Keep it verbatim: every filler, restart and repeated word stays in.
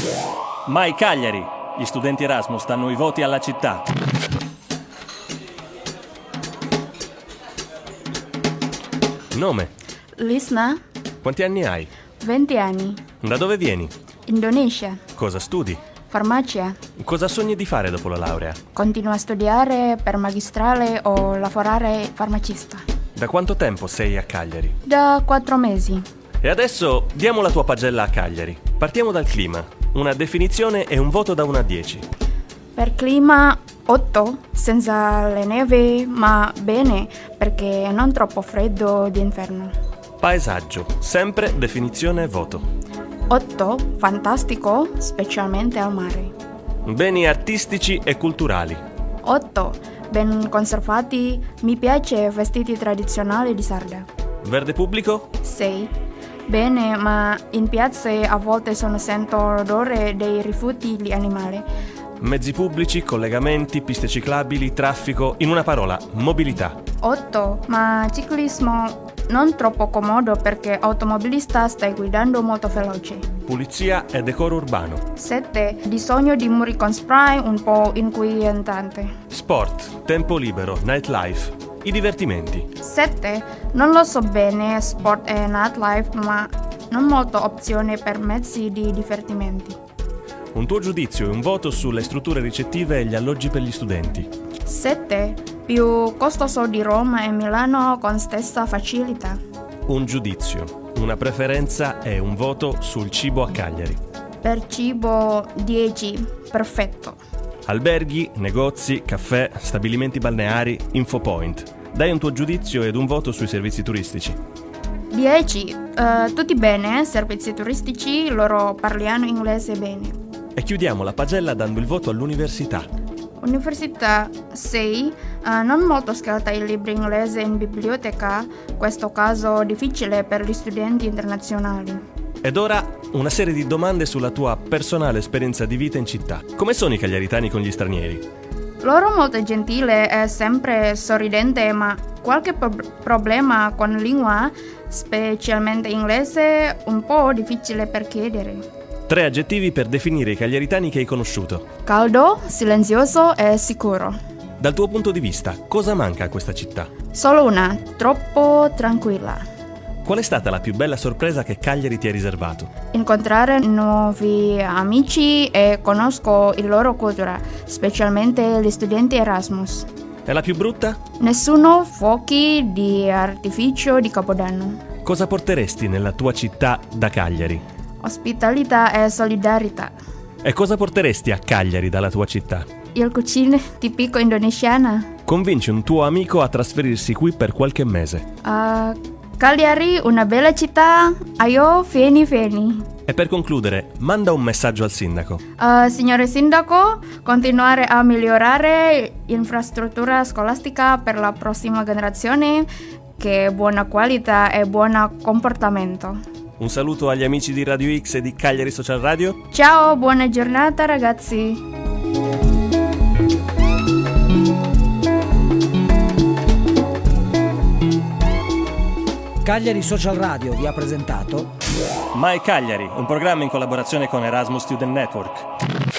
Mai Cagliari! Gli studenti Erasmus danno i voti alla città. Nome? Lisna? Quanti anni hai? venti anni. Da dove vieni? Indonesia. Cosa studi? Farmacia. Cosa sogni di fare dopo la laurea? Continua a studiare per magistrale o lavorare farmacista. Da quanto tempo sei a Cagliari? Da quattro mesi. E adesso diamo la tua pagella a Cagliari. Partiamo dal clima. Una definizione e un voto da uno a dieci. Per clima otto, senza le neve, ma bene, perché non troppo freddo d'inverno. Paesaggio, sempre definizione e voto. otto, fantastico, specialmente al mare. Beni artistici e culturali. otto, ben conservati, mi piace vestiti tradizionali di Sarda. Verde pubblico? sei, bene, ma in piazze a volte sono sento l'odore dei rifiuti di animali. Mezzi pubblici, collegamenti, piste ciclabili, traffico, in una parola, mobilità. otto, ma ciclismo non troppo comodo perché automobilista stai guidando molto veloce. Pulizia e decoro urbano. sette, bisogno di muri con spray un po' inquietante. Sport, tempo libero, nightlife, i divertimenti. sette, non lo so bene sport e nightlife, ma non molto opzione per mezzi di divertimenti. Un tuo giudizio e un voto sulle strutture ricettive e gli alloggi per gli studenti. sette, più costoso di Roma e Milano con stessa facilità. Un giudizio, una preferenza e un voto sul cibo a Cagliari. Per cibo dieci, perfetto. Alberghi, negozi, caffè, stabilimenti balneari, infopoint. Dai un tuo giudizio ed un voto sui servizi turistici. dieci, eh, tutti bene, servizi turistici, loro parliano inglese bene. E chiudiamo la pagella dando il voto all'università. Università sei, eh, non molto scelta i libri inglese in biblioteca, questo caso difficile per gli studenti internazionali. Ed ora una serie di domande sulla tua personale esperienza di vita in città. Come sono i cagliaritani con gli stranieri? Loro molto gentile e sempre sorridente, ma qualche pro- problema con lingua, specialmente inglese, un po' difficile per chiedere. Tre aggettivi per definire i cagliaritani che hai conosciuto. Caldo, silenzioso e sicuro. Dal tuo punto di vista, cosa manca a questa città? Solo una, troppo tranquilla. Qual è stata la più bella sorpresa che Cagliari ti ha riservato? Incontrare nuovi amici e conosco la loro cultura, specialmente gli studenti Erasmus. E la più brutta? Nessuno fuochi di artificio di Capodanno. Cosa porteresti nella tua città da Cagliari? Ospitalità e solidarietà. E cosa porteresti a Cagliari dalla tua città? Il cucina tipico indonesiana. Convinci un tuo amico a trasferirsi qui per qualche mese. Uh, Cagliari, una bella città. Ayo, vieni, vieni. E per concludere, manda un messaggio al sindaco. Uh, signore sindaco, continuare a migliorare l'infrastruttura scolastica per la prossima generazione, che buona qualità e buon comportamento. Un saluto agli amici di Radio X e di Cagliari Social Radio. Ciao, buona giornata ragazzi. Cagliari Social Radio vi ha presentato Mai Cagliari, un programma in collaborazione con Erasmus Student Network.